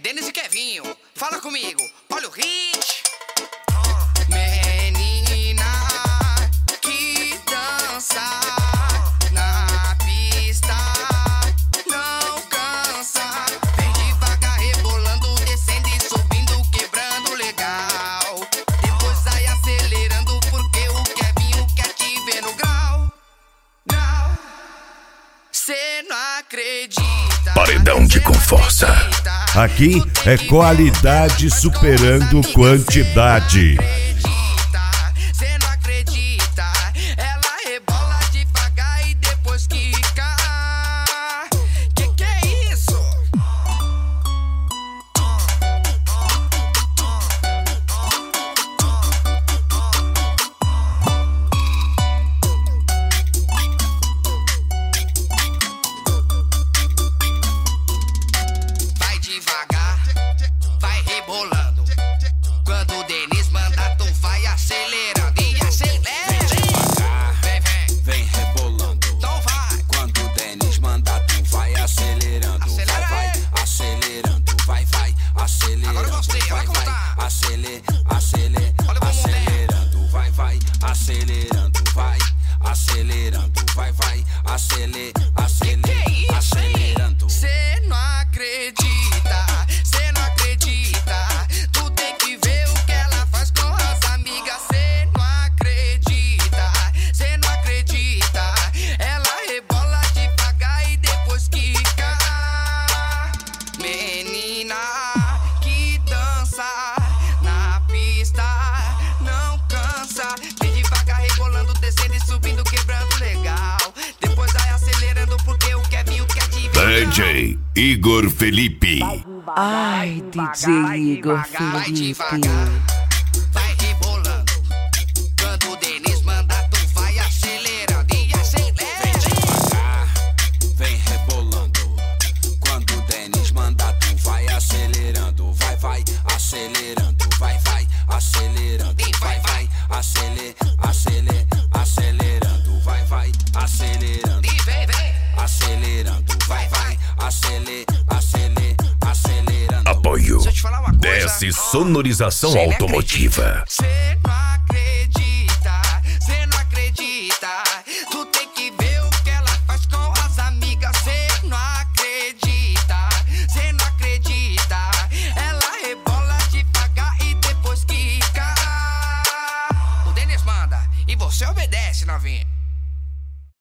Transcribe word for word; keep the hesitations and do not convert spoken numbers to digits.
Denis e Kevinho, fala comigo, olha o hit. Menina que dança na pista, não cansa. Vem devagar rebolando, descendo e subindo, quebrando legal. Depois vai acelerando porque o Kevinho quer te ver no grau. Grau. Cê não acredita. Paredão de com força. Aqui é qualidade superando quantidade. Cê não acredita, ela rebola devagar e depois quica. Que que é isso? Vai devagar, vai rebolando. Quando o Denis manda, tu vai acelerando e acelera. Vem, vem, Vem rebolando. então vai. Quando o Denis manda, tu vai acelerando. Acelera vai, aí. vai, acelerando. Vai, vai, acelerando. Agora eu gostei, vai, vai vai, contar. acele, acele, Olha o bumbum acelerando. Vai, vai, acelerando. Vai, acelerando. Vai, vai, acele, acele, Que é isso, acelerando. Cê não acredita, cê não acredita. Tu tem que ver o que ela faz com as amigas. Cê não acredita, cê não acredita. Ela rebola devagar e depois quica. Menina que dança na pista, não cansa. Vem devagar rebolando, descendo e subindo, quebrando legal. Depois vai acelerando porque o Kevinho quer te ver. D J Igor Felipe. Ai, D J Igor Vai Felipe. devagar, vai rebolando. Quando o Denis manda, tu vai acelerando e acelera. Devagar, vem rebolando. Quando o Denis manda, tu vai acelerando. Vai, vai, acelerando. Vai, vai, acelerando. Vai, vai, acele, acele, acelerando. Vai, vai, acelerando. E vem, vem. Acelerando. Vai, vai, acele, acele, acelerando. Apoio Deixa eu te falar uma coisa. Desce Sonorização Cê não Automotiva. acredita, cê não